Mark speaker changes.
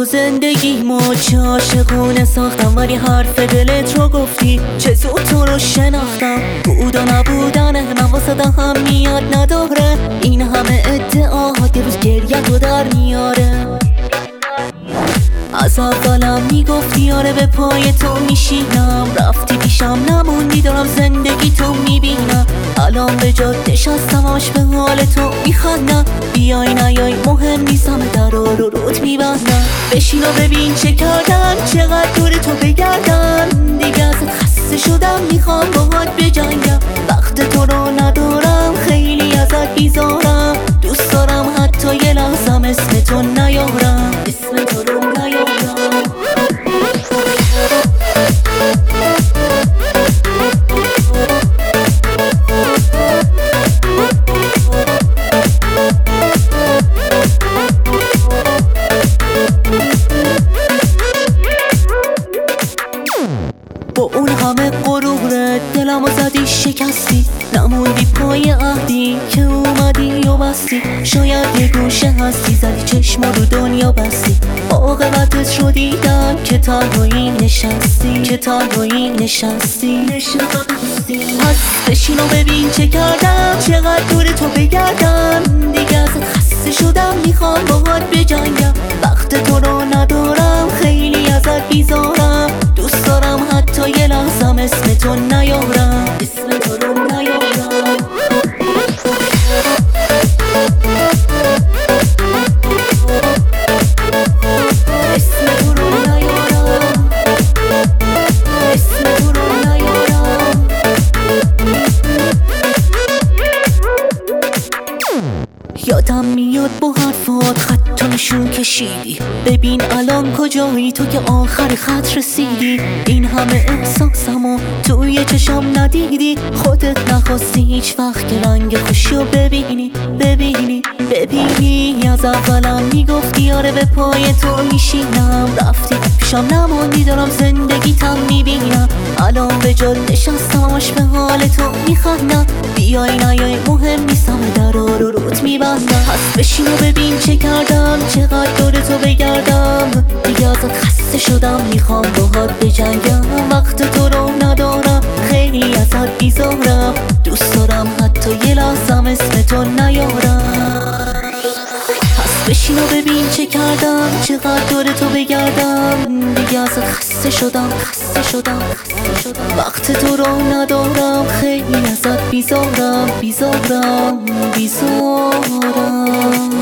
Speaker 1: زندگیمو چه عاشقونه ساختم، ولی حرف دلت رو گفتی چه زود تو رو شناختم. بود و نبودن من واسه اهمیت نداره، این همه ادعاات یه روز گریه رو در میاره. از اولم میگفتی آره به پای تو میشینم، رفتی پیشم نموندی دارم زندگی تو میبینم. الان به جاده نشستم همش به حال تو میخندم، بیای نیای مهم نیستم در رو رود میبندم. بشین و ببین چه کردم، چقدر دور تو بگردم. دیگه ازت خسته شدم میخوام باهات بجنگم. وقت تو رو ندارم خیلی ازت بیزارم، دوست دارم حتی یه لحظم اسم تو نیارم، اسم تو رو نیارم. با اون همه غرورت دلمو زدی شکستی، نموندی پای عهدی که اومدی و بستی. شاید یه گوشه هستی زدی چشم رو دنیا بستی، عاقبتت رو دیدم که تنهایی نشستی، که تنهایی نشستی. پس بشین و ببین چه کردم، چقدر دور تو بگردم. دیگه ازت خسته شدم میخوام باهات بجنگم. وقت تو رو ندارم خیلی ازت بیزارم، دوست دارم حتی یه لحظم اسم تو نیارم، اسم تو رو نیارم. اسم تو رو نیارم، اسم تو رو نیارم. یادم میاد با حرفات خط نشون کشیدی، ببین الان کجایی تو که آخر خط رسیدی. این همه احساسمو توی چشم ندیدی، خودت نخواستی هیچ وقت که رنگ خوشیو ببینی، ببینی، ببینی. از اولم میگفتی آره به پای تو میشینم، رفتی پیشم نموندی دارم زندگیتم میبینم. الان به جا نشستم همش به حال تو میخندم، بیای نیای مهم نیستم در رو رود میبندم. پس بشین و ببین چه کردم، چقدر دور تو بگردم. دیگه ازت خسته شدم میخوام باهات بجنگم. وقت تو رو ندارم خیلی ازت بیزارم، دوست دارم حتی یه لحظم اسم تو نیارم. پس بشین و ببین چه کردم، چقدر دور تو بگردم. دیگه ازت خسته شدم، خسته شدم، خسته شدم. وقت تو رو ندارم خیلی ازت بیزارم، بیزارم، بیزارم.